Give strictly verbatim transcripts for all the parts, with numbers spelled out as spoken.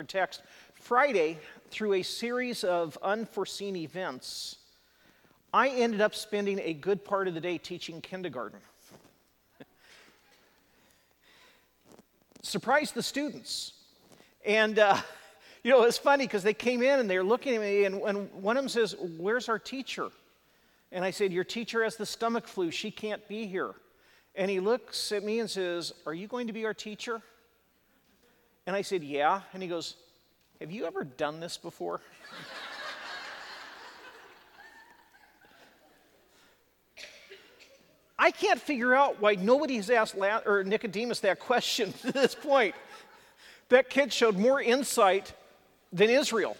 text. Friday, through a series of unforeseen events, I ended up spending a good part of the day teaching kindergarten. Surprised the students. And, uh, you know, it was funny because they came in and they were looking at me, and, and one of them says, "Where's our teacher?" And I said, "Your teacher has the stomach flu. She can't be here." And he looks at me and says, "Are you going to be our teacher?" And I said, "Yeah." And he goes, "Have you ever done this before?" I can't figure out why nobody has asked La- or Nicodemus that question to this point. That kid showed more insight than Israel.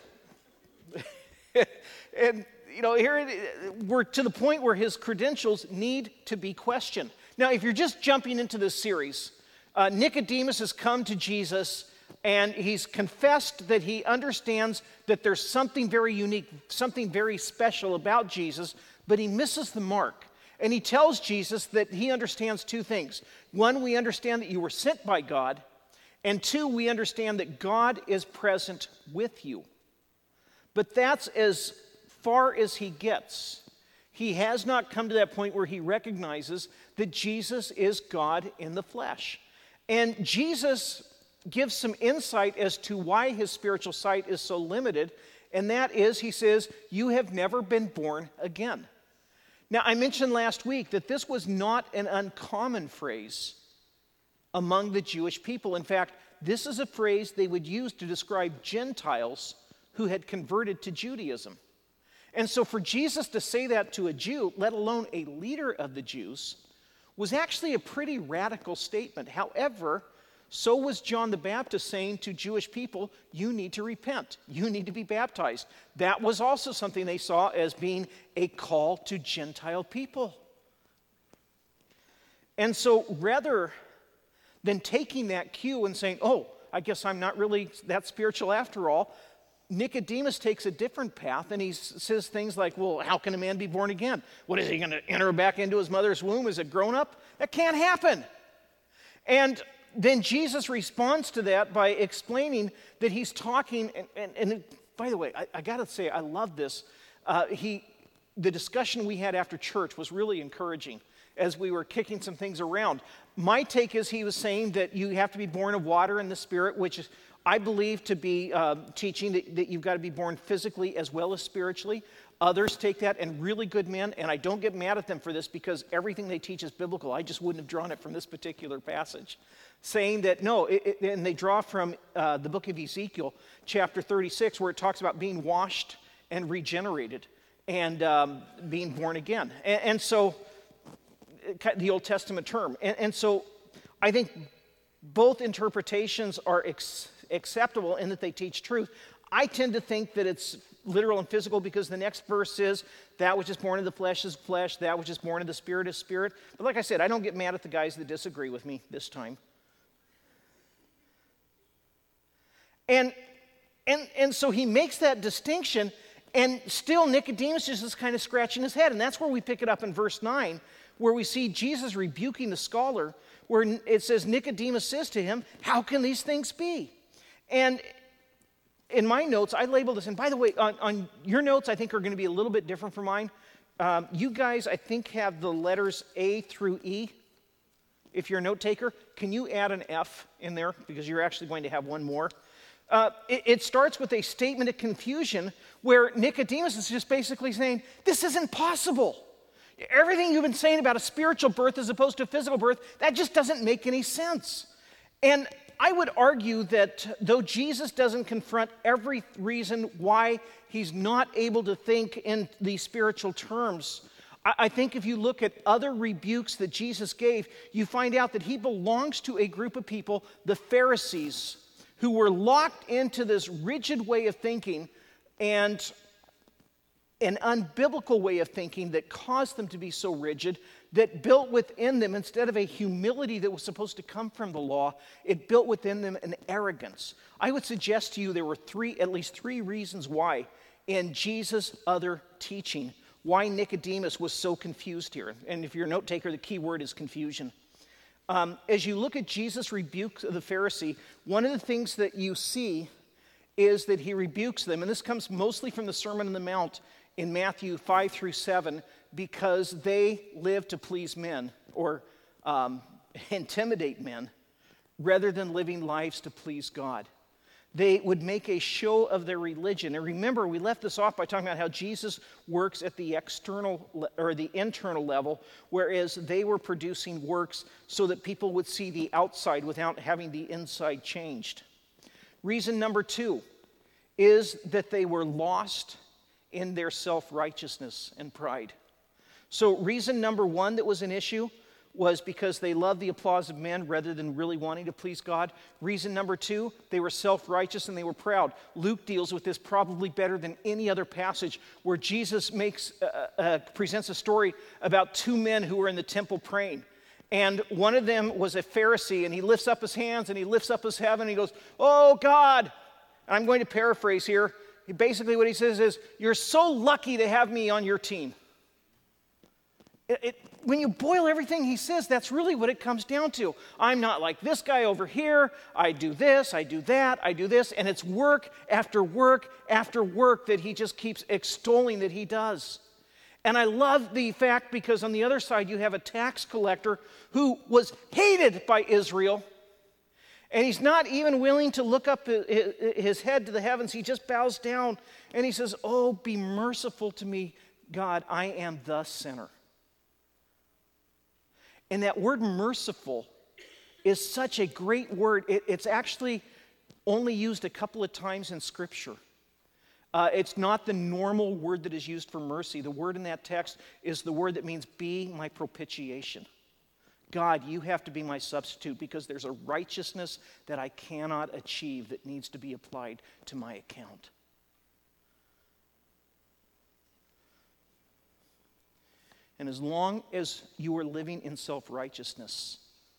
And, you know, here it, we're to the point where his credentials need to be questioned. Now, if you're just jumping into this series, uh, Nicodemus has come to Jesus and he's confessed that he understands that there's something very unique, something very special about Jesus, but he misses the mark. And he tells Jesus that he understands two things. One, we understand that you were sent by God. And two, we understand that God is present with you. But that's as far as he gets. He has not come to that point where he recognizes that Jesus is God in the flesh. And Jesus gives some insight as to why his spiritual sight is so limited. And that is, he says, you have never been born again. Now, I mentioned last week that this was not an uncommon phrase among the Jewish people. In fact, this is a phrase they would use to describe Gentiles who had converted to Judaism. And so for Jesus to say that to a Jew, let alone a leader of the Jews, was actually a pretty radical statement. However, so was John the Baptist saying to Jewish people, you need to repent. You need to be baptized. That was also something they saw as being a call to Gentile people. And so rather than taking that cue and saying, oh, I guess I'm not really that spiritual after all, Nicodemus takes a different path, and he says things like, well, how can a man be born again? What, is he going to enter back into his mother's womb as a grown-up? That can't happen. And then Jesus responds to that by explaining that he's talking, and, and, and by the way, I, I got to say, I love this. Uh, he, the discussion we had after church was really encouraging as we were kicking some things around. My take is he was saying that you have to be born of water and the Spirit, which is, I believe to be uh, teaching that, that you've got to be born physically as well as spiritually. Others take that, and really good men, and I don't get mad at them for this because everything they teach is biblical. I just wouldn't have drawn it from this particular passage. Saying that, no, it, it, and they draw from uh, the book of Ezekiel, chapter thirty-six, where it talks about being washed and regenerated and um, being born again. And, and so, the Old Testament term. And, and so, I think both interpretations are ex- acceptable in that they teach truth. I tend to think that it's literal and physical because the next verse is, that which is born of the flesh is flesh, that which is born of the Spirit is spirit. But like I said, I don't get mad at the guys that disagree with me this time. And, and, and so he makes that distinction, and still Nicodemus is just kind of scratching his head. And that's where we pick it up in verse nine, where we see Jesus rebuking the scholar, where it says, Nicodemus says to him, how can these things be? And in my notes, I labeled this, and by the way, on, on your notes, I think are going to be a little bit different from mine. Um, you guys, I think, have the letters A through E. If you're a note taker, can you add an F in there? Because you're actually going to have one more. Uh, it, it starts with a statement of confusion where Nicodemus is just basically saying, this isn't possible. Everything you've been saying about a spiritual birth as opposed to a physical birth, that just doesn't make any sense. And I would argue that though Jesus doesn't confront every reason why he's not able to think in these spiritual terms, I, I think if you look at other rebukes that Jesus gave, you find out that he belongs to a group of people, the Pharisees, who were locked into this rigid way of thinking and an unbiblical way of thinking that caused them to be so rigid, that built within them, instead of a humility that was supposed to come from the law, it built within them an arrogance. I would suggest to you there were three, at least three reasons why in Jesus' other teaching, why Nicodemus was so confused here. And if you're a note taker, the key word is confusion. Um, as you look at Jesus' rebuke of the Pharisee, one of the things that you see is that he rebukes them. And this comes mostly from the Sermon on the Mount in Matthew five through seven, because they live to please men or um, intimidate men rather than living lives to please God. They would make a show of their religion. And remember, we left this off by talking about how Jesus works at the external le- or the internal level, whereas they were producing works so that people would see the outside without having the inside changed. Reason number two is that they were lost in their self-righteousness and pride. So reason number one that was an issue was because they loved the applause of men rather than really wanting to please God. Reason number two, they were self-righteous and they were proud. Luke deals with this probably better than any other passage, where Jesus makes uh, uh, presents a story about two men who were in the temple praying. And one of them was a Pharisee, and he lifts up his hands and he lifts up his heaven and he goes, "Oh God," and I'm going to paraphrase here. Basically what he says is, "You're so lucky to have me on your team." It, it, when you boil everything he says, that's really what it comes down to. I'm not like this guy over here. I do this, I do that, I do this. And it's work after work after work that he just keeps extolling that he does. And I love the fact, because on the other side you have a tax collector who was hated by Israel. And he's not even willing to look up his head to the heavens. He just bows down and he says, "Oh, be merciful to me, God. I am the sinner." And that word merciful is such a great word. It, it's actually only used a couple of times in Scripture. Uh, it's not the normal word that is used for mercy. The word in that text is the word that means "be my propitiation." God, you have to be my substitute, because there's a righteousness that I cannot achieve that needs to be applied to my account. And as long as you are living in self-righteousness,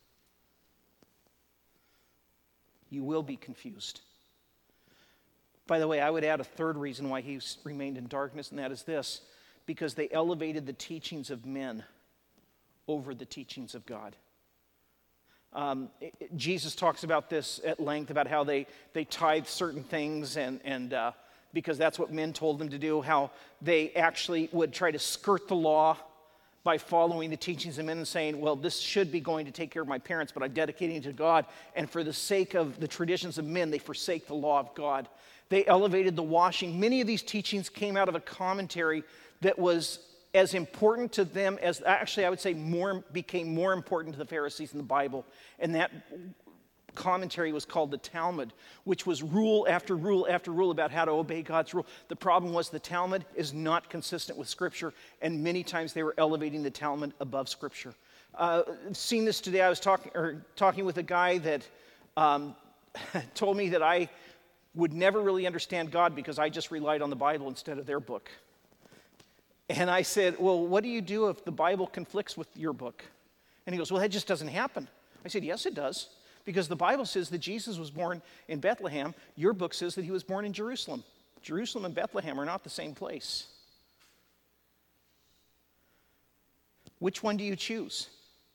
you will be confused. By the way, I would add a third reason why he remained in darkness, and that is this: because they elevated the teachings of men over the teachings of God. Um, it, it, Jesus talks about this at length, about how they, they tithe certain things, and, and uh, because that's what men told them to do, how they actually would try to skirt the law by following the teachings of men and saying, "Well, this should be going to take care of my parents, but I'm dedicating it to God." And for the sake of the traditions of men, they forsake the law of God. They elevated the washing. Many of these teachings came out of a commentary that was as important to them as, actually I would say more, became more important to the Pharisees in the Bible. And that commentary was called the Talmud, which was rule after rule after rule about how to obey God's rule. The problem was the Talmud is not consistent with Scripture, and many times they were elevating the Talmud above Scripture. Uh, seen this today. I was talking or talking with a guy that um, told me that I would never really understand God because I just relied on the Bible instead of their book. And I said, "Well, what do you do if the Bible conflicts with your book?" And he goes, "Well, that just doesn't happen." I said, "Yes, it does. Because the Bible says that Jesus was born in Bethlehem. Your book says that he was born in Jerusalem. Jerusalem and Bethlehem are not the same place. Which one do you choose?"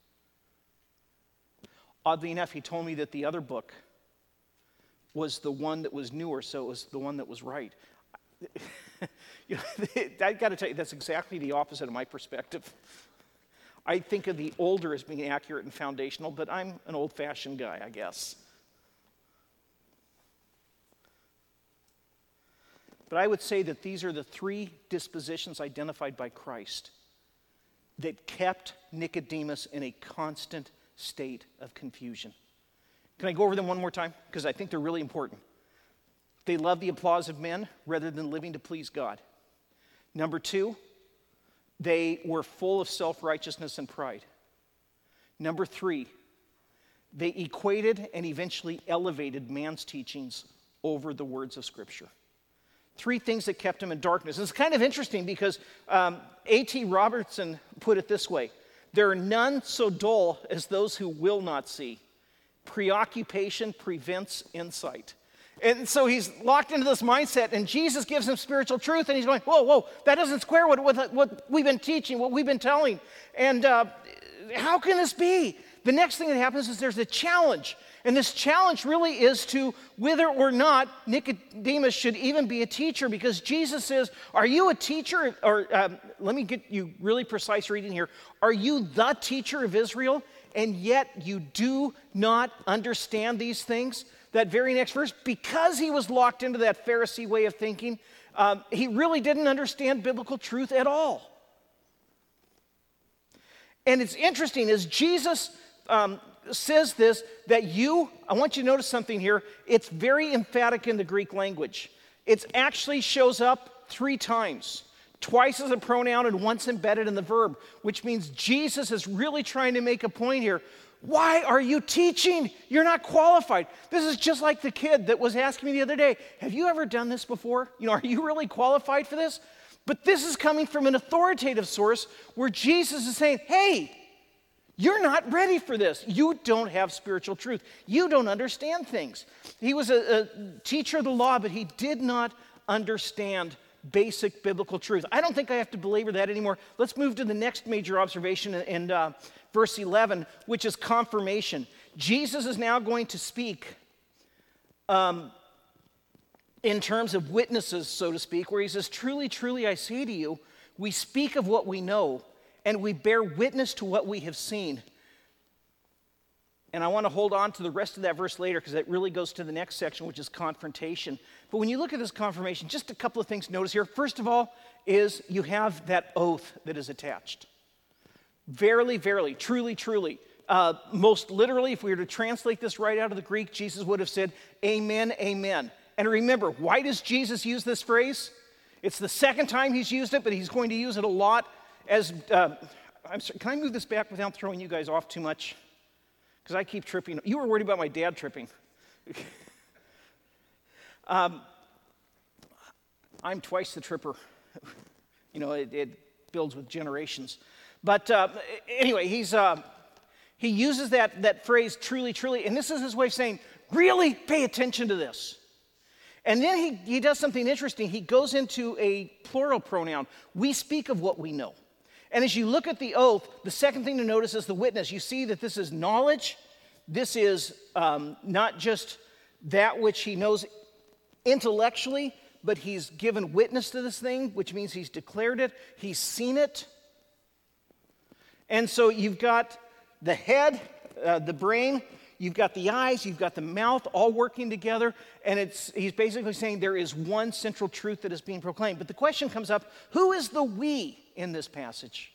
Oddly enough, he told me that the other book was the one that was newer, so it was the one that was right. You know, I got to tell you, that's exactly the opposite of my perspective. I think of the older as being accurate and foundational, but I'm an old-fashioned guy, I guess. But I would say that these are the three dispositions identified by Christ that kept Nicodemus in a constant state of confusion. Can I go over them one more time? Because I think they're really important. They loved the applause of men rather than living to please God. Number two, they were full of self-righteousness and pride. Number three, they equated and eventually elevated man's teachings over the words of Scripture. Three things that kept him in darkness. And it's kind of interesting because um, A T Robertson put it this way: "There are none so dull as those who will not see. Preoccupation prevents insight." And so he's locked into this mindset, and Jesus gives him spiritual truth, and he's going, whoa, whoa, that doesn't square with what, what we've been teaching, what we've been telling. And uh, how can this be? the next thing that happens is there's a challenge. And this challenge really is to whether or not Nicodemus should even be a teacher, because Jesus says, are you a teacher? Or um, let me get you really precise reading here. Are you the teacher of Israel, and yet you do not understand these things? That very next verse, because he was locked into that Pharisee way of thinking, um, he really didn't understand biblical truth at all. And it's interesting, as Jesus um, says this, that you, I want you to notice something here. It's very emphatic in the Greek language. It actually shows up three times, twice as a pronoun and once embedded in the verb, which means Jesus is really trying to make a point here. Why are you teaching? You're not qualified. This is just like the kid that was asking me the other day, have you ever done this before? You know, are you really qualified for this? But this is coming from an authoritative source where Jesus is saying, hey, you're not ready for this. You don't have spiritual truth. You don't understand things. He was a, a teacher of the law, but he did not understand basic biblical truth. I don't think I have to belabor that anymore. Let's move to the next major observation in, in uh, verse eleven, which is confirmation. Jesus is now going to speak um, in terms of witnesses, so to speak, where he says, truly, truly, I say to you, we speak of what we know, and we bear witness to what we have seen. And I want to hold on to the rest of that verse later because it really goes to the next section, which is confrontation. But when you look at this confirmation, just a couple of things to notice here. First of all is you have that oath that is attached. Verily, verily, truly, truly. Uh, most literally, if we were to translate this right out of the Greek, Jesus would have said, amen, amen. And remember, why does Jesus use this phrase? It's the second time he's used it, but he's going to use it a lot as, uh, I'm sorry, can I move this back without throwing you guys off too much? Because I keep tripping. You were worried about my dad tripping. um, I'm twice the tripper. You know, it, it builds with generations. But uh, anyway, he's uh, he uses that, that phrase, truly, truly, and this is his way of saying, really pay attention to this. And then he, he does something interesting. He goes into a plural pronoun. We speak of what we know. And as you look at the oath, the second thing to notice is the witness. You see that this is knowledge. This is um, not just that which he knows intellectually, but he's given witness to this thing, which means he's declared it. He's seen it. And so you've got the head, uh, the brain, you've got the eyes, you've got the mouth all working together, and it's he's basically saying there is one central truth that is being proclaimed. But the question comes up, who is the we in this passage?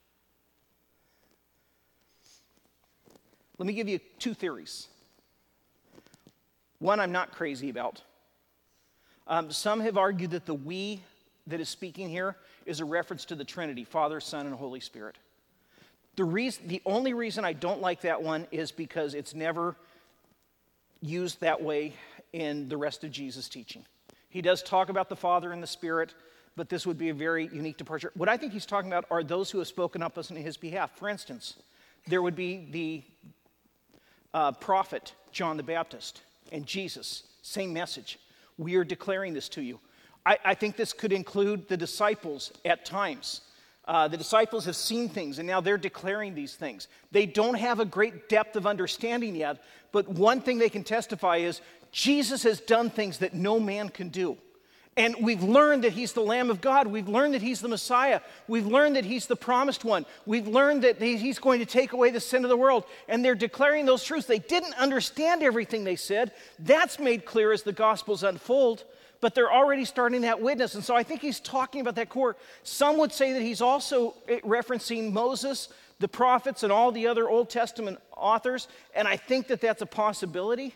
Let me give you two theories. One I'm not crazy about. Um, some have argued that the we that is speaking here is a reference to the Trinity, Father, Son, and Holy Spirit. The reason, the only reason I don't like that one is because it's never used that way in the rest of Jesus' teaching. He does talk about the Father and the Spirit, but this would be a very unique departure. What I think he's talking about are those who have spoken up on his behalf. For instance, there would be the uh, prophet John the Baptist and Jesus, same message. We are declaring this to you. I, I think this could include the disciples at times. Uh, the disciples have seen things, and now they're declaring these things. They don't have a great depth of understanding yet, but one thing they can testify is Jesus has done things that no man can do. And we've learned that he's the Lamb of God. We've learned that he's the Messiah. We've learned that he's the promised one. We've learned that he's going to take away the sin of the world. And they're declaring those truths. They didn't understand everything they said. That's made clear as the Gospels unfold. But they're already starting that witness. And so I think he's talking about that core. Some would say that he's also referencing Moses, the prophets, and all the other Old Testament authors. And I think that that's a possibility.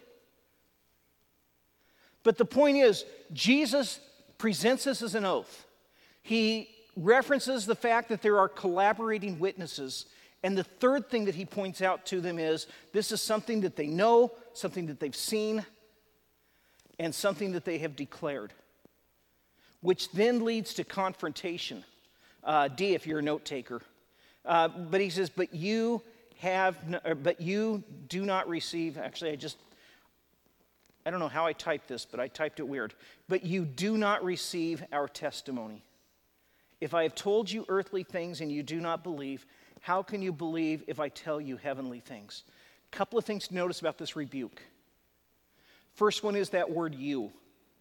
But the point is, Jesus presents this as an oath. He references the fact that there are collaborating witnesses. And the third thing that he points out to them is this is something that they know, something that they've seen, and something that they have declared, which then leads to confrontation. Uh, D, if you're a note taker. Uh, but he says, but you have, no, but you do not receive, actually I just, I don't know how I typed this, but I typed it weird. But you do not receive our testimony. If I have told you earthly things and you do not believe, How can you believe if I tell you heavenly things? A couple of things to notice about this rebuke. First one is that word you.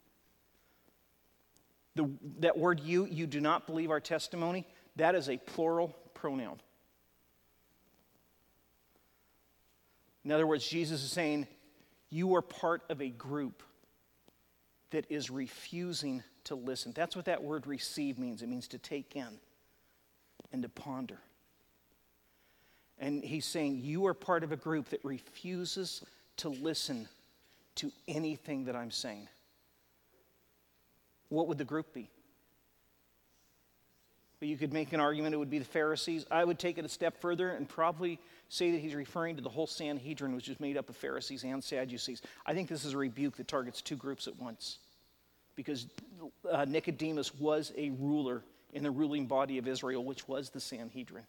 The, that word you, you do not believe our testimony, that is a plural pronoun. In other words, Jesus is saying, you are part of a group that is refusing to listen. That's what that word receive means. It means to take in and to ponder. And he's saying, you are part of a group that refuses to listen to anything that I'm saying. What would the group be? Well, you could make an argument it would be the Pharisees. I would take it a step further and probably say that he's referring to the whole Sanhedrin, which is made up of Pharisees and Sadducees. I think this is a rebuke that targets two groups at once, because uh, Nicodemus was a ruler in the ruling body of Israel, which was the Sanhedrin.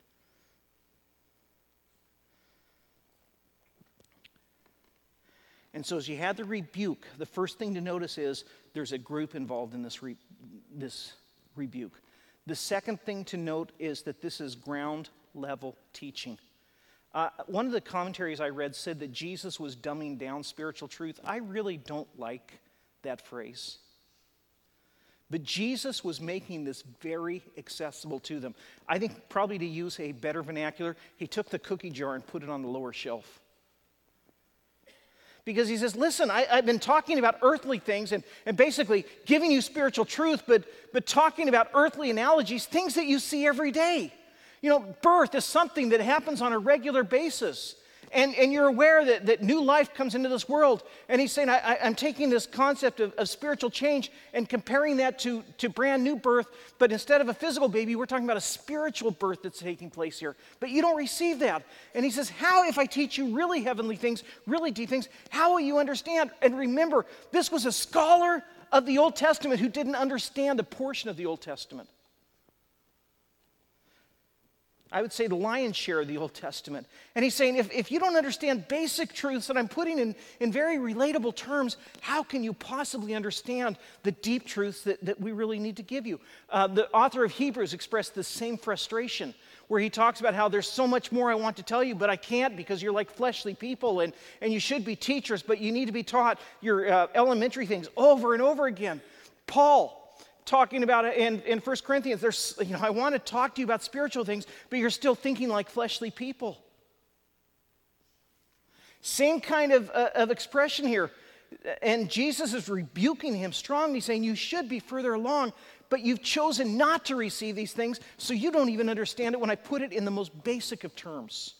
And so as you had the rebuke, the first thing to notice is there's a group involved in this, re- this rebuke. The second thing to note is that this is ground level teaching. Uh, one of the commentaries I read said that Jesus was dumbing down spiritual truth. I really don't like that phrase. But Jesus was making this very accessible to them. I think probably to use a better vernacular, he took the cookie jar and put it on the lower shelf. Because he says, listen, I, I've been talking about earthly things and, and basically giving you spiritual truth, but, but talking about earthly analogies, things that you see every day. You know, birth is something that happens on a regular basis. And, and you're aware that, that new life comes into this world. And he's saying, I, I, I'm taking this concept of, of spiritual change and comparing that to, to brand new birth. But instead of a physical baby, we're talking about a spiritual birth that's taking place here. But you don't receive that. And he says, how, if I teach you really heavenly things, really deep things, how will you understand? And remember, this was a scholar of the Old Testament who didn't understand a portion of the Old Testament. I would say the lion's share of the Old Testament. And he's saying, if, if you don't understand basic truths that I'm putting in, in very relatable terms, how can you possibly understand the deep truths that, that we really need to give you? Uh, the author of Hebrews expressed the same frustration, where he talks about how there's so much more I want to tell you, but I can't because you're like fleshly people, and, and you should be teachers, but you need to be taught your uh, elementary things over and over again. Paul, talking about it in, in First Corinthians, there's, you know, I want to talk to you about spiritual things, but you're still thinking like fleshly people. Same kind of, uh, of expression here. And Jesus is rebuking him strongly, saying you should be further along, but you've chosen not to receive these things, so you don't even understand it when I put it in the most basic of terms.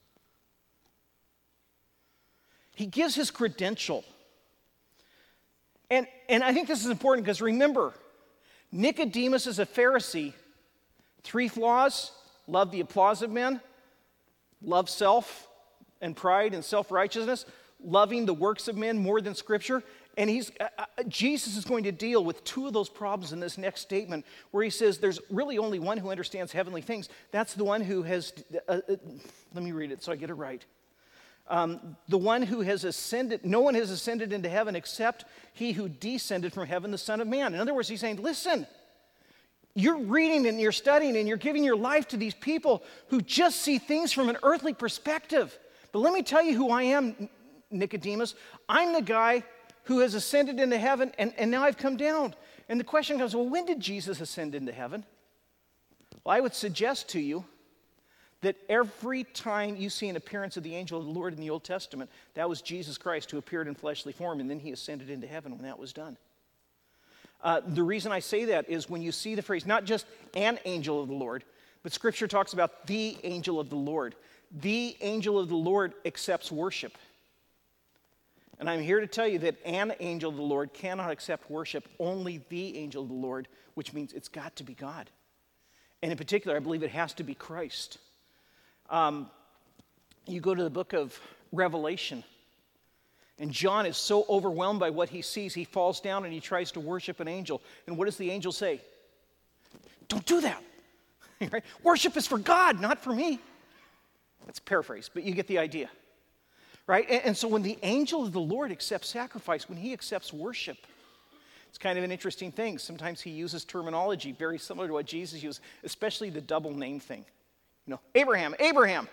He gives his credential. And, and I think this is important because remember, Nicodemus is a Pharisee. Three flaws: love the applause of men, love self and pride and self-righteousness, loving the works of men more than Scripture. And he's uh, uh, Jesus is going to deal with two of those problems in this next statement, where he says there's really only one who understands heavenly things. That's the one who has, uh, uh, let me read it so I get it right. Um, the one who has ascended, no one has ascended into heaven except he who descended from heaven, the Son of Man. In other words, he's saying, listen, you're reading and you're studying and you're giving your life to these people who just see things from an earthly perspective. But let me tell you who I am, Nicodemus. I'm the guy who has ascended into heaven, and, and now I've come down. And the question comes, well, when did Jesus ascend into heaven? Well, I would suggest to you that every time you see an appearance of the angel of the Lord in the Old Testament, that was Jesus Christ who appeared in fleshly form, and then he ascended into heaven when that was done. Uh, the reason I say that is when you see the phrase, not just an angel of the Lord, but Scripture talks about the angel of the Lord. The angel of the Lord accepts worship. And I'm here to tell you that an angel of the Lord cannot accept worship, only the angel of the Lord, which means it's got to be God. And in particular, I believe it has to be Christ. Um, you go to the book of Revelation, and John is so overwhelmed by what he sees, he falls down and he tries to worship an angel. And what does the angel say? Don't do that. Right? Worship is for God, not for me. That's a paraphrase, but you get the idea. Right? And, and so when the angel of the Lord accepts sacrifice, when he accepts worship, it's kind of an interesting thing. Sometimes he uses terminology very similar to what Jesus used, especially the double name thing. You know, Abraham, Abraham.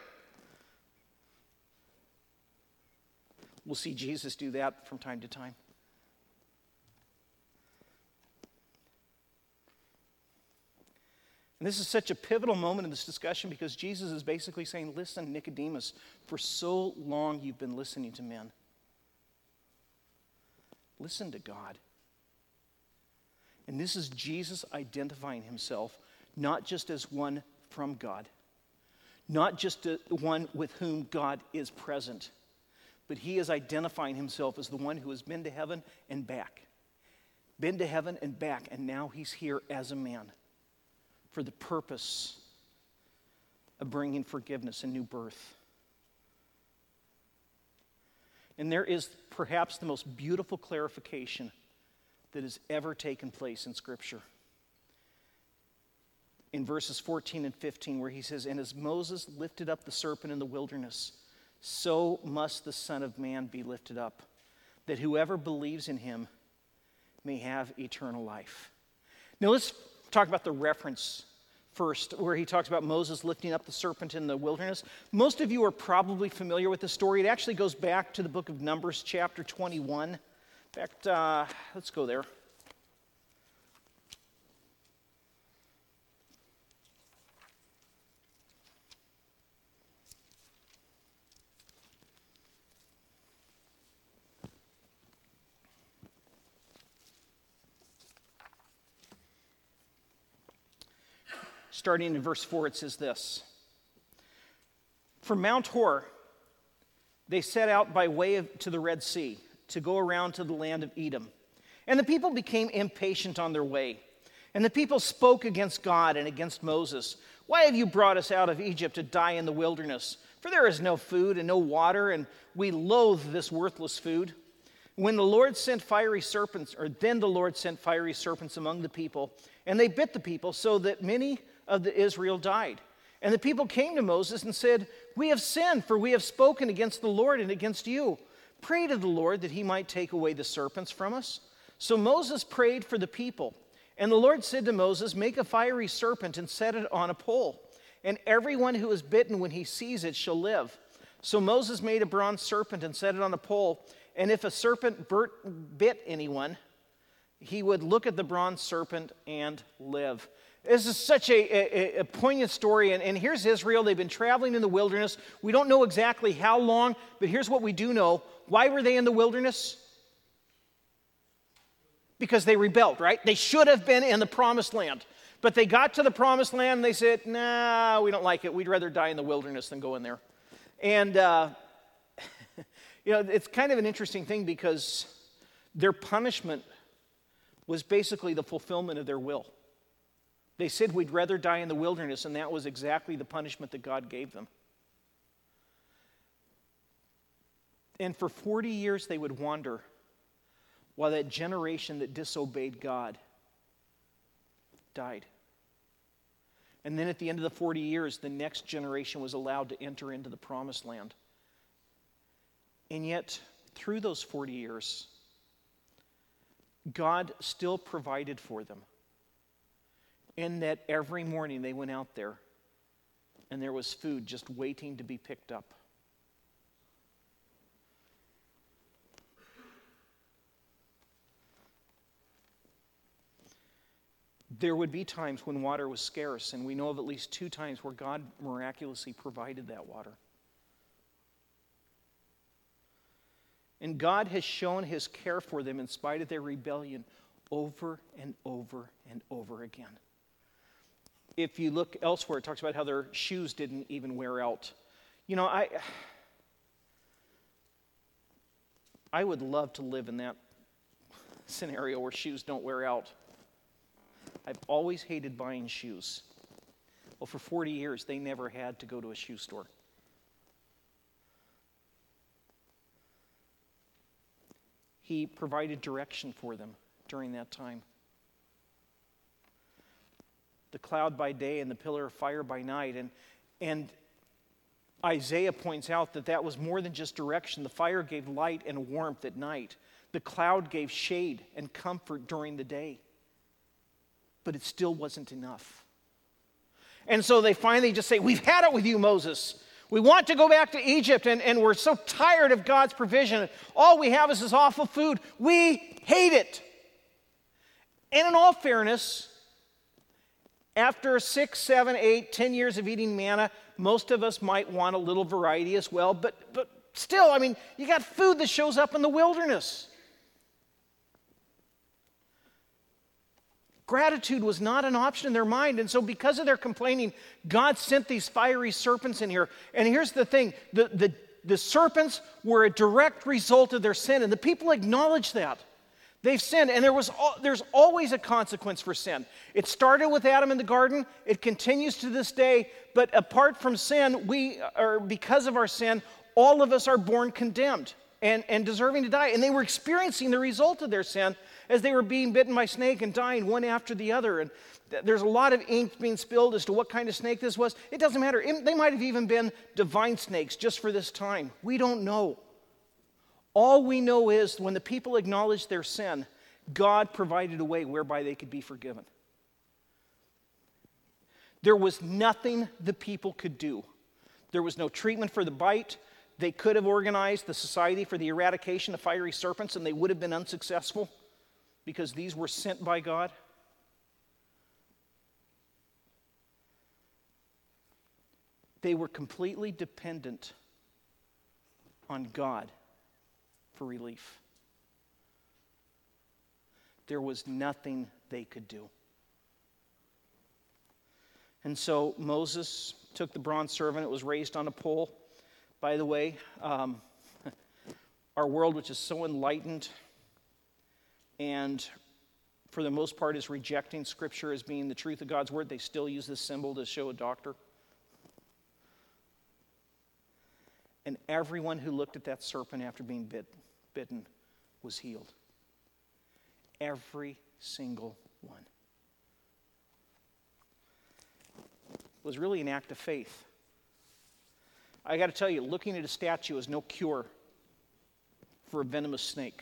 We'll see Jesus do that from time to time. And this is such a pivotal moment in this discussion because Jesus is basically saying, listen, Nicodemus, for so long you've been listening to men. Listen to God. And this is Jesus identifying himself not just as one from God, not just a, one with whom God is present, but he is identifying himself as the one who has been to heaven and back. Been to heaven and back, and now he's here as a man for the purpose of bringing forgiveness and new birth. And there is perhaps the most beautiful clarification that has ever taken place in Scripture. In verses fourteen and fifteen, where he says, and as Moses lifted up the serpent in the wilderness, so must the Son of Man be lifted up, that whoever believes in him may have eternal life. Now let's talk about the reference first, where he talks about Moses lifting up the serpent in the wilderness. Most of you are probably familiar with the story. It actually goes back to the book of Numbers, chapter twenty-one. In fact, uh, let's go there. Starting in verse four, it says this. From Mount Hor, they set out by way of, to the Red Sea to go around to the land of Edom. And the people became impatient on their way. And the people spoke against God and against Moses. Why have you brought us out of Egypt to die in the wilderness? For there is no food and no water, and we loathe this worthless food. When the Lord sent fiery serpents, or then the Lord sent fiery serpents among the people, and they bit the people so that many of the Israel died. And the people came to Moses and said, we have sinned, for we have spoken against the Lord and against you. Pray to the Lord that he might take away the serpents from us. So Moses prayed for the people. And the Lord said to Moses, make a fiery serpent and set it on a pole. And everyone who is bitten when he sees it shall live. So Moses made a bronze serpent and set it on a pole. And if a serpent bit anyone, he would look at the bronze serpent and live. This is such a, a, a poignant story, and, and here's Israel. They've been traveling in the wilderness. We don't know exactly how long, but here's what we do know. Why were they in the wilderness? Because they rebelled, right? They should have been in the promised land. But they got to the promised land, and they said, nah, we don't like it. We'd rather die in the wilderness than go in there. And, uh, you know, it's kind of an interesting thing because their punishment was basically the fulfillment of their will. They said, we'd rather die in the wilderness, and that was exactly the punishment that God gave them. And for forty years, they would wander while that generation that disobeyed God died. And then at the end of the forty years, the next generation was allowed to enter into the promised land. And yet, through those forty years, God still provided for them. In that every morning they went out there and there was food just waiting to be picked up. There would be times when water was scarce, and we know of at least two times where God miraculously provided that water. And God has shown his care for them in spite of their rebellion over and over and over again. If you look elsewhere, it talks about how their shoes didn't even wear out. You know, I I would love to live in that scenario where shoes don't wear out. I've always hated buying shoes. Well, for forty years, they never had to go to a shoe store. He provided direction for them during that time. The cloud by day and the pillar of fire by night. And, and Isaiah points out that that was more than just direction. The fire gave light and warmth at night. The cloud gave shade and comfort during the day. But it still wasn't enough. And so they finally just say, we've had it with you, Moses. We want to go back to Egypt, and, and we're so tired of God's provision. All we have is this awful food. We hate it. And in all fairness, after six, seven, eight, ten years of eating manna, most of us might want a little variety as well. But, but still, I mean, you got food that shows up in the wilderness. Gratitude was not an option in their mind. And so because of their complaining, God sent these fiery serpents in here. And here's the thing. The, the, the serpents were a direct result of their sin. And the people acknowledged that. They've sinned. And there was there's always a consequence for sin. It started with Adam in the garden. It continues to this day. But apart from sin, we, or because of our sin, all of us are born condemned and, and deserving to die. And they were experiencing the result of their sin as they were being bitten by a snake and dying one after the other. And th- there's a lot of ink being spilled as to what kind of snake this was. It doesn't matter. It, they might have even been divine snakes just for this time. We don't know. All we know is when the people acknowledged their sin, God provided a way whereby they could be forgiven. There was nothing the people could do. There was no treatment for the bite. They could have organized the Society for the Eradication of Fiery Serpents, and they would have been unsuccessful, because these were sent by God. They were completely dependent on God for relief. There was nothing they could do. And so Moses took the bronze serpent. It was raised on a pole. By the way, um, our world, which is so enlightened, and for the most part is rejecting Scripture as being the truth of God's Word, they still use this symbol to show a doctor. And everyone who looked at that serpent after being bit, bitten was healed. Every single one. It was really an act of faith. I got to tell you, looking at a statue is no cure for a venomous snake.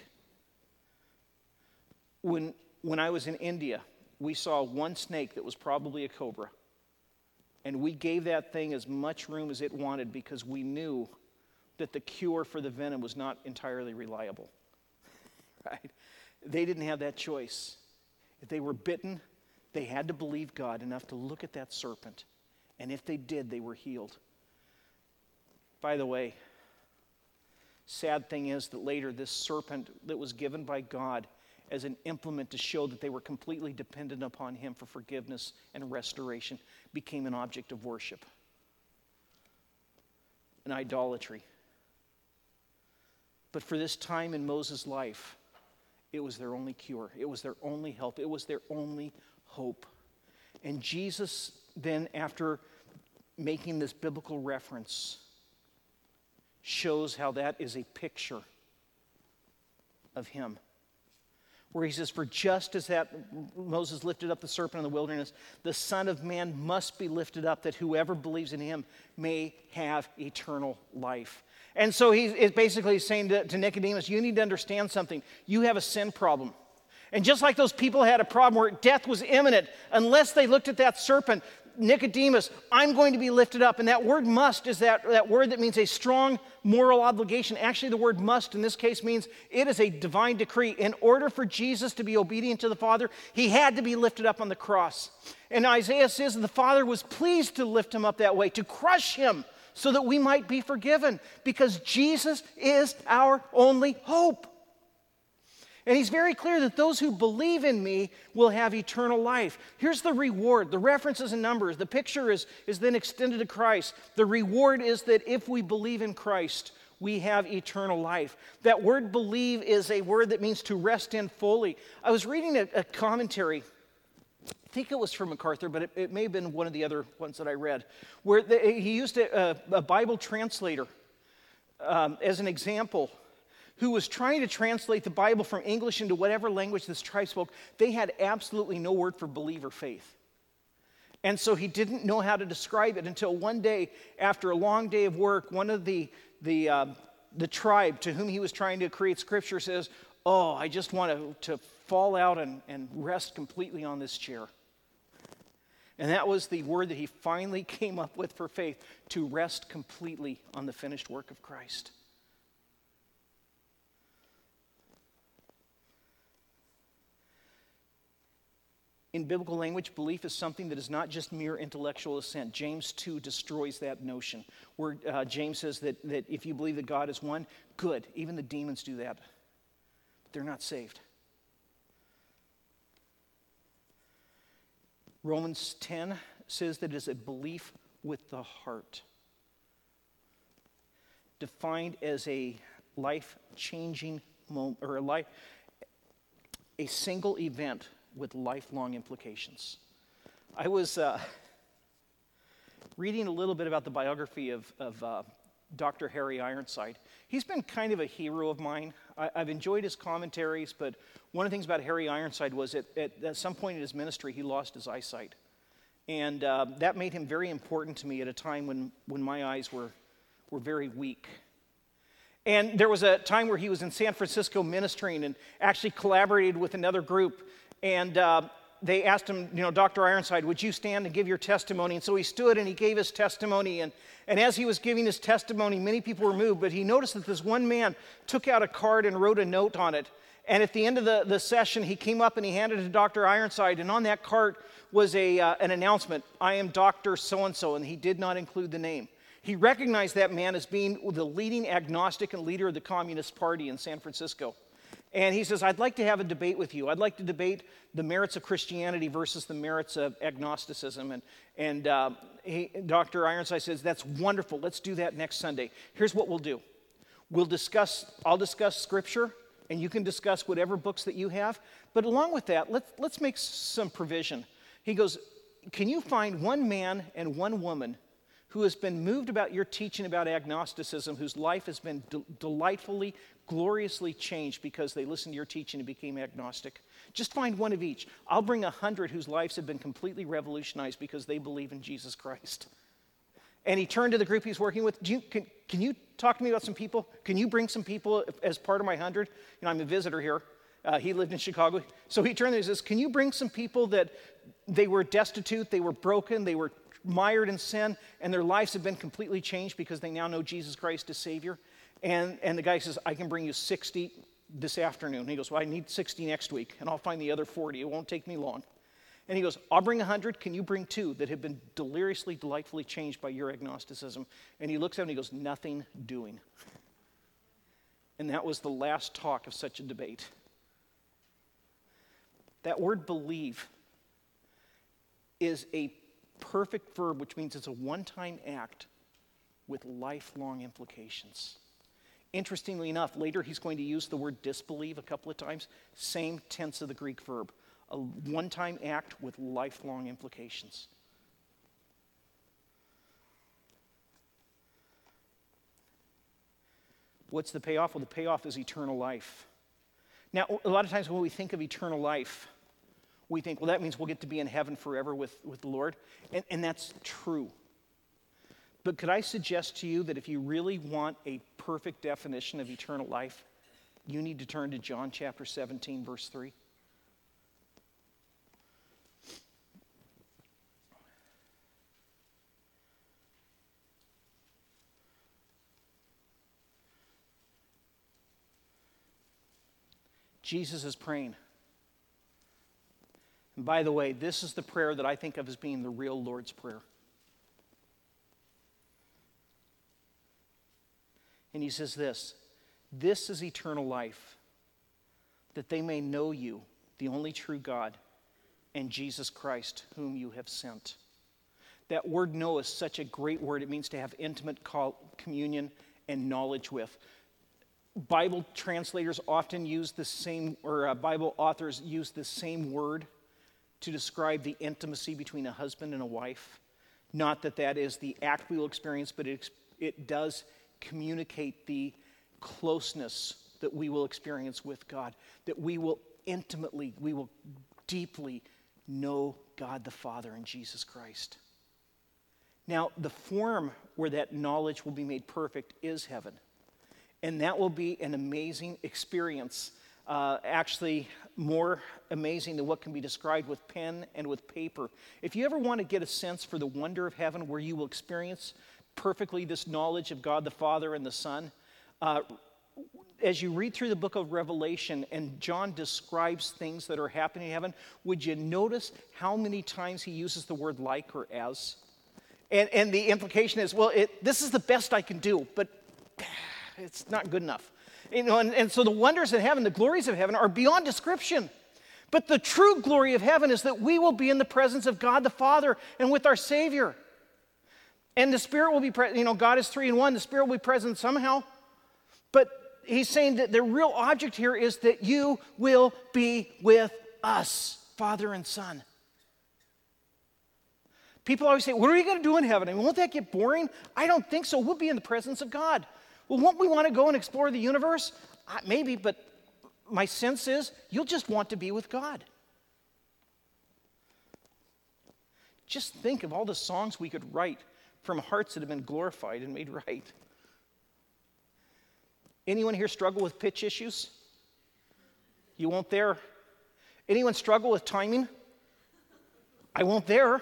When, when I was in India, we saw one snake that was probably a cobra. And we gave that thing as much room as it wanted because we knew that the cure for the venom was not entirely reliable. Right? They didn't have that choice. If they were bitten, they had to believe God enough to look at that serpent. And if they did, they were healed. By the way, sad thing is that later this serpent that was given by God as an implement to show that they were completely dependent upon Him for forgiveness and restoration became an object of worship, an idolatry. But for this time in Moses' life, it was their only cure. It was their only help. It was their only hope. And Jesus then, after making this biblical reference, shows how that is a picture of Him. Where He says, for just as that Moses lifted up the serpent in the wilderness, the Son of Man must be lifted up, that whoever believes in Him may have eternal life. And so He is basically saying to, to Nicodemus, you need to understand something. You have a sin problem. And just like those people had a problem where death was imminent, unless they looked at that serpent, Nicodemus, I'm going to be lifted up. And that word must is that, that word that means a strong moral obligation. Actually, the word must in this case means it is a divine decree. In order for Jesus to be obedient to the Father, He had to be lifted up on the cross. And Isaiah says that the Father was pleased to lift Him up that way, to crush Him so that we might be forgiven, because Jesus is our only hope. And He's very clear that those who believe in Me will have eternal life. Here's the reward. The references and numbers. The picture is, is then extended to Christ. The reward is that if we believe in Christ, we have eternal life. That word believe is a word that means to rest in fully. I was reading a, a commentary. I think it was from MacArthur, but it, it may have been one of the other ones that I read, where the, he used a, a, a Bible translator um, as an example, who was trying to translate the Bible from English into whatever language this tribe spoke. They had absolutely no word for believe or faith. And so he didn't know how to describe it until one day, after a long day of work, one of the, the, uh, the tribe to whom he was trying to create scripture says, oh, I just want to, to fall out and, and rest completely on this chair. And that was the word that he finally came up with for faith, to rest completely on the finished work of Christ. In biblical language, belief is something that is not just mere intellectual assent. James two destroys that notion, where uh, James says that, that if you believe that God is one, good. Even the demons do that. They're not saved. Romans ten says that it is a belief with the heart, defined as a life-changing moment, or a life, a single event with lifelong implications. I was uh, reading a little bit about the biography of, of uh, Doctor Harry Ironside. He's been kind of a hero of mine. I, I've enjoyed his commentaries, but one of the things about Harry Ironside was at, at, at some point in his ministry, he lost his eyesight. And uh, that made him very important to me at a time when, when my eyes were, were very weak. And there was a time where he was in San Francisco ministering and actually collaborated with another group. And uh, they asked him, you know, Doctor Ironside, would you stand and give your testimony? And so he stood and he gave his testimony. And, and as he was giving his testimony, many people were moved. But he noticed that this one man took out a card and wrote a note on it. And at the end of the, the session, he came up and he handed it to Doctor Ironside. And on that card was a, uh, an announcement, I am Doctor So-and-so. And he did not include the name. He recognized that man as being the leading agnostic and leader of the Communist Party in San Francisco. And he says, I'd like to have a debate with you. I'd like to debate the merits of Christianity versus the merits of agnosticism. And, and uh, he, Doctor Ironside says, that's wonderful. Let's do that next Sunday. Here's what we'll do. We'll discuss, I'll discuss Scripture, and you can discuss whatever books that you have. But along with that, let's, let's make some provision. He goes, can you find one man and one woman who has been moved about your teaching about agnosticism, whose life has been de- delightfully, gloriously changed because they listened to your teaching and became agnostic? Just find one of each. I'll bring a hundred whose lives have been completely revolutionized because they believe in Jesus Christ. And he turned to the group he's working with. Do you, can, can you talk to me about some people? Can you bring some people as part of my hundred? You know, I'm a visitor here. Uh, he lived in Chicago. So he turned to me and says, can you bring some people that they were destitute, they were broken, they were mired in sin, and their lives have been completely changed because they now know Jesus Christ as Savior? And, and the guy says, I can bring you sixty this afternoon. And he goes, well, I need sixty next week, and I'll find the other forty. It won't take me long. And he goes, I'll bring one hundred. Can you bring two that have been deliriously, delightfully changed by your agnosticism? And he looks at him and he goes, nothing doing. And that was the last talk of such a debate. That word believe is a perfect verb, which means it's a one-time act with lifelong implications. Interestingly enough, later he's going to use the word disbelieve a couple of times. Same tense of the Greek verb. A one-time act with lifelong implications. What's the payoff? Well, the payoff is eternal life. Now, a lot of times when we think of eternal life, we think, well, that means we'll get to be in heaven forever with, with the Lord. And, and that's true. But could I suggest to you that if you really want a perfect definition of eternal life, you need to turn to John chapter seventeen, verse three. Jesus is praying. And by the way, this is the prayer that I think of as being the real Lord's Prayer. And he says this, this is eternal life, that they may know you, the only true God, and Jesus Christ, whom you have sent. That word know is such a great word. It means to have intimate communion and knowledge with. Bible translators often use the same, or uh, Bible authors use the same word to describe the intimacy between a husband and a wife. Not that that is the act we will experience, but it, it does communicate the closeness that we will experience with God, that we will intimately, we will deeply know God the Father and Jesus Christ. Now, the form where that knowledge will be made perfect is heaven. And that will be an amazing experience uh, actually more amazing than what can be described with pen and with paper. If you ever want to get a sense for the wonder of heaven, where you will experience perfectly this knowledge of God the Father and the Son, uh, as you read through the book of Revelation and John describes things that are happening in heaven, would you notice how many times he uses the word like or as? And, and the implication is, well, it, this is the best I can do, but it's not good enough. You know, and, and so the wonders of heaven, the glories of heaven are beyond description. But the true glory of heaven is that we will be in the presence of God the Father and with our Savior. And the Spirit will be present. You know, God is three in one. The Spirit will be present somehow. But he's saying that the real object here is that you will be with us, Father and Son. People always say, what are you going to do in heaven? I mean, won't that get boring? I don't think so. We'll be in the presence of God. Well, won't we want to go and explore the universe? Uh, maybe, but my sense is you'll just want to be with God. Just think of all the songs we could write from hearts that have been glorified and made right. Anyone here struggle with pitch issues? You won't there. Anyone struggle with timing? I won't there.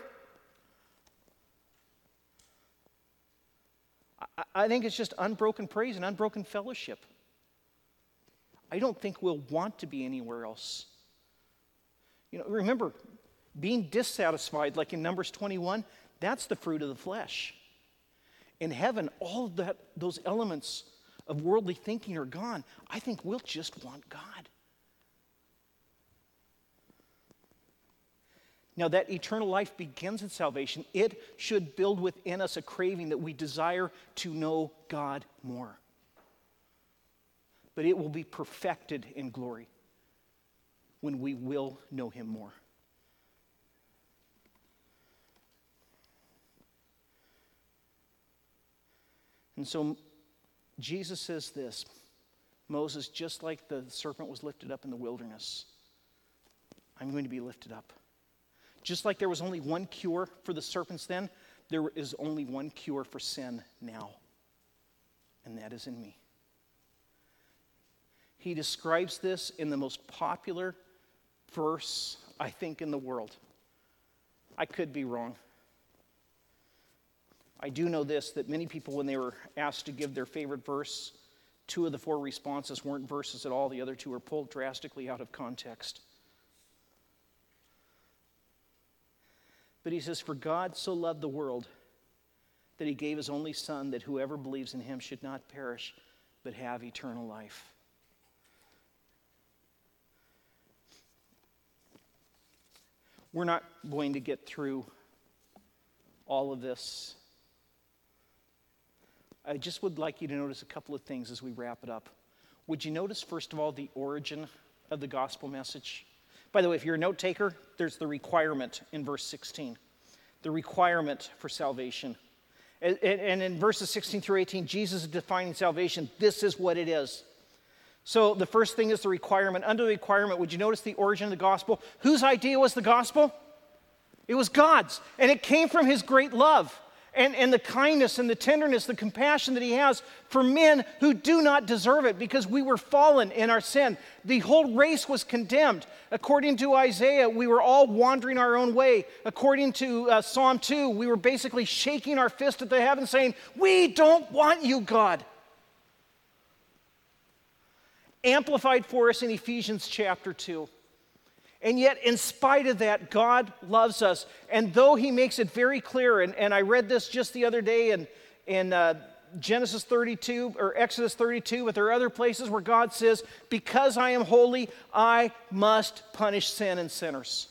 I think it's just unbroken praise and unbroken fellowship. I don't think we'll want to be anywhere else. You know, remember, being dissatisfied, like in Numbers twenty-one, that's the fruit of the flesh. In heaven, all of that, those elements of worldly thinking are gone. I think we'll just want God. Now, that eternal life begins in salvation. It should build within us a craving that we desire to know God more. But it will be perfected in glory when we will know Him more. And so Jesus says this, Moses, just like the serpent was lifted up in the wilderness, I'm going to be lifted up. Just like there was only one cure for the serpents then, there is only one cure for sin now, and that is in me. He describes this in the most popular verse, I think, in the world. I could be wrong. I do know this, that many people, when they were asked to give their favorite verse, two of the four responses weren't verses at all. The other two were pulled drastically out of context. But he says, for God so loved the world that he gave his only Son, that whoever believes in him should not perish, but have eternal life. We're not going to get through all of this. I just would like you to notice a couple of things as we wrap it up. Would you notice, first of all, the origin of the gospel message? By the way, if you're a note taker, there's the requirement in verse sixteen. The requirement for salvation. And, and in verses sixteen through eighteen, Jesus is defining salvation. This is what it is. So the first thing is the requirement. Under the requirement, would you notice the origin of the gospel? Whose idea was the gospel? It was God's. And it came from his great love. And, and the kindness and the tenderness, the compassion that he has for men who do not deserve it because we were fallen in our sin. The whole race was condemned. According to Isaiah, we were all wandering our own way. According to uh, Psalm two, we were basically shaking our fist at the heavens saying, we don't want you, God. Amplified for us in Ephesians chapter two. And yet, in spite of that, God loves us. And though he makes it very clear, and, and I read this just the other day in, in uh, Genesis thirty-two, or Exodus thirty-two, but there are other places where God says, because I am holy, I must punish sin and sinners.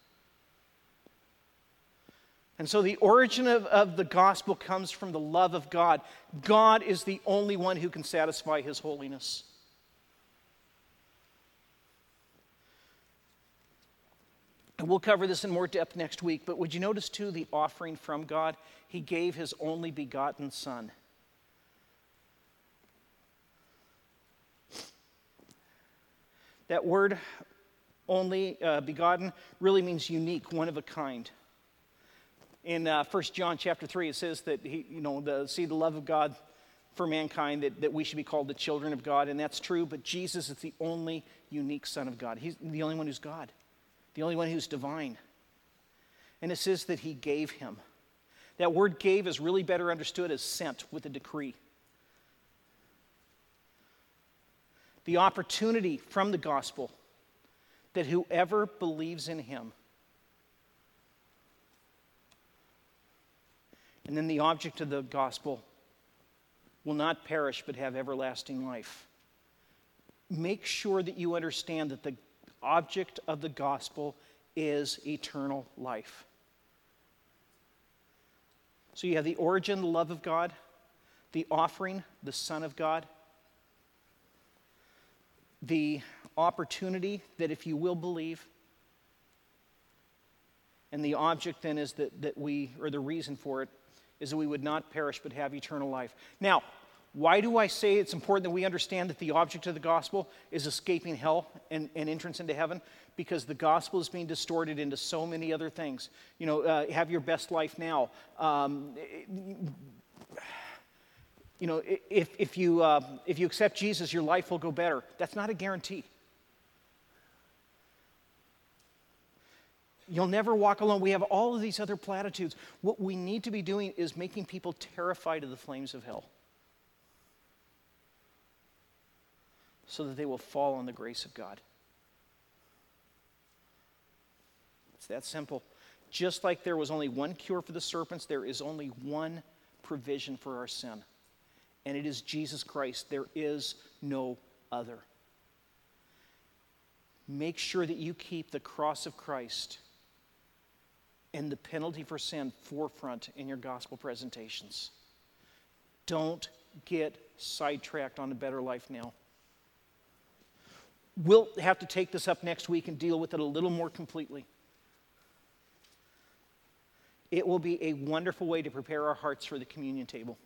And so the origin of, of the gospel comes from the love of God. God is the only one who can satisfy his holiness. And we'll cover this in more depth next week, but would you notice too the offering from God? He gave his only begotten Son. That word, only uh, begotten, really means unique, one of a kind. In uh, First John chapter three, it says that he, you know, the, see the love of God for mankind that, that we should be called the children of God, and that's true, but Jesus is the only unique Son of God. He's the only one who's God, the only one who's divine. And it says that he gave him. That word gave is really better understood as sent with a decree. The opportunity from the gospel that whoever believes in him, and then the object of the gospel will not perish but have everlasting life. Make sure that you understand that the object of the gospel is eternal life. So you have the origin, the love of God, the offering, the Son of God, the opportunity that if you will believe, and the object then is that, that we, or the reason for it, is that we would not perish but have eternal life. Now, why do I say it's important that we understand that the object of the gospel is escaping hell and, and entrance into heaven? Because the gospel is being distorted into so many other things. You know, uh, have your best life now. Um, you know, if, if, you, uh, if you accept Jesus, your life will go better. That's not a guarantee. You'll never walk alone. We have all of these other platitudes. What we need to be doing is making people terrified of the flames of hell so that they will fall on the grace of God. It's that simple. Just like there was only one cure for the serpents, there is only one provision for our sin, and it is Jesus Christ. There is no other. Make sure that you keep the cross of Christ and the penalty for sin forefront in your gospel presentations. Don't get sidetracked on a better life now. We'll have to take this up next week and deal with it a little more completely. It will be a wonderful way to prepare our hearts for the communion table.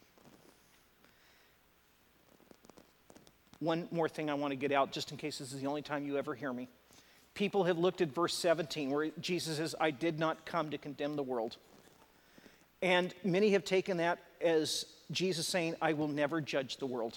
One more thing I want to get out, just in case this is the only time you ever hear me. People have looked at verse seventeen where Jesus says, I did not come to condemn the world. And many have taken that as Jesus saying, I will never judge the world.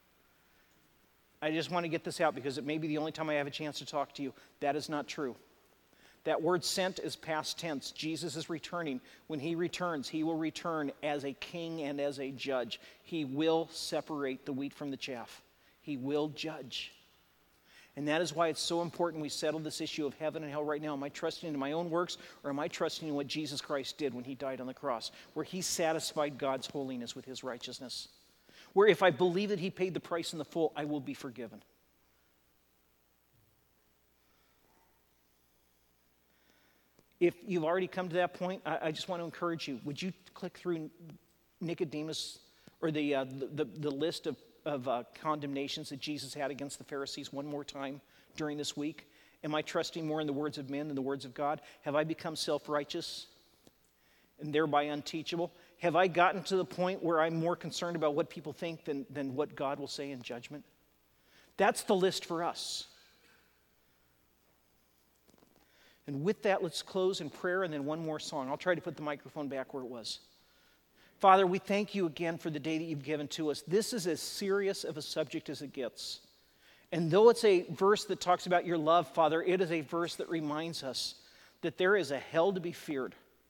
I just want to get this out because it may be the only time I have a chance to talk to you. That is not true. That word sent is past tense. Jesus is returning. When he returns, he will return as a king and as a judge. He will separate the wheat from the chaff. He will judge. And that is why it's so important we settle this issue of heaven and hell right now. Am I trusting in my own works, or am I trusting in what Jesus Christ did when he died on the cross, where he satisfied God's holiness with his righteousness? Where if I believe that he paid the price in the full, I will be forgiven. If you've already come to that point, I, I just want to encourage you. Would you click through Nicodemus, or the, uh, the, the, the list of of uh, condemnations that Jesus had against the Pharisees one more time during this week? Am I trusting more in the words of men than the words of God? Have I become self-righteous and thereby unteachable? Have I gotten to the point where I'm more concerned about what people think than, than what God will say in judgment? That's the list for us. And with that, let's close in prayer and then one more song. I'll try to put the microphone back where it was. Father, we thank you again for the day that you've given to us. This is as serious of a subject as it gets. And though it's a verse that talks about your love, Father, it is a verse that reminds us that there is a hell to be feared.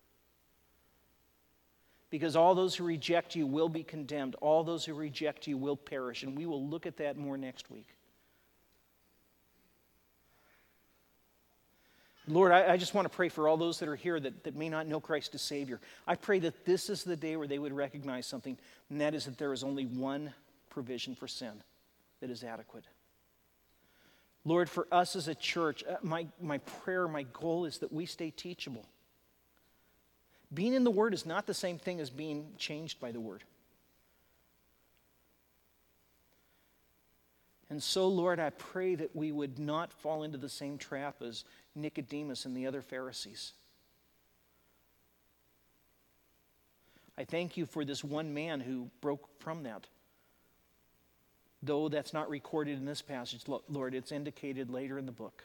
Because all those who reject you will be condemned. All those who reject you will perish. And we will look at that more next week. Lord, I, I just want to pray for all those that are here that, that may not know Christ as Savior. I pray that this is the day where they would recognize something, and that is that there is only one provision for sin that is adequate. Lord, for us as a church, uh, my, my prayer, my goal is that we stay teachable. Being in the Word is not the same thing as being changed by the Word. And so, Lord, I pray that we would not fall into the same trap as Nicodemus and the other Pharisees. I thank you for this one man who broke from that. Though that's not recorded in this passage, Lord, it's indicated later in the book.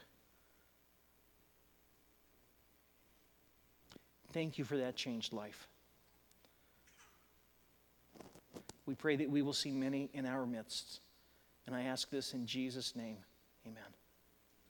Thank you for that changed life. We pray that we will see many in our midst. And I ask this in Jesus' name. Amen.